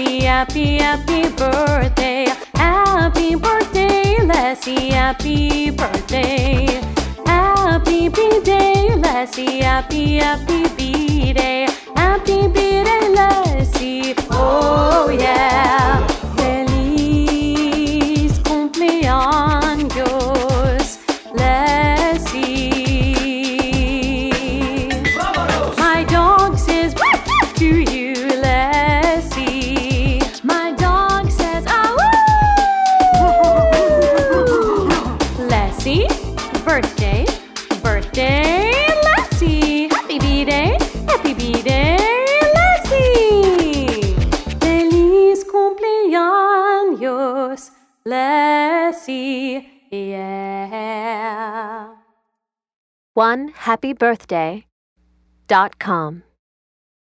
Lassie, happy, happy birthday. Happy birthday, Lassie, happy birthday. Happy B-Day, Lassie, happy, happy B-Day. Happy B-Day, Lassie, oh yeah. Feliz cumpleaños, Lassie. My dog says to you, Lassie. My dog says, Lassie, birthday, birthday, Lassie. Happy B-Day, Lassie. Feliz cumpleaños, Lassie, yeah. OneHappyBirthday.com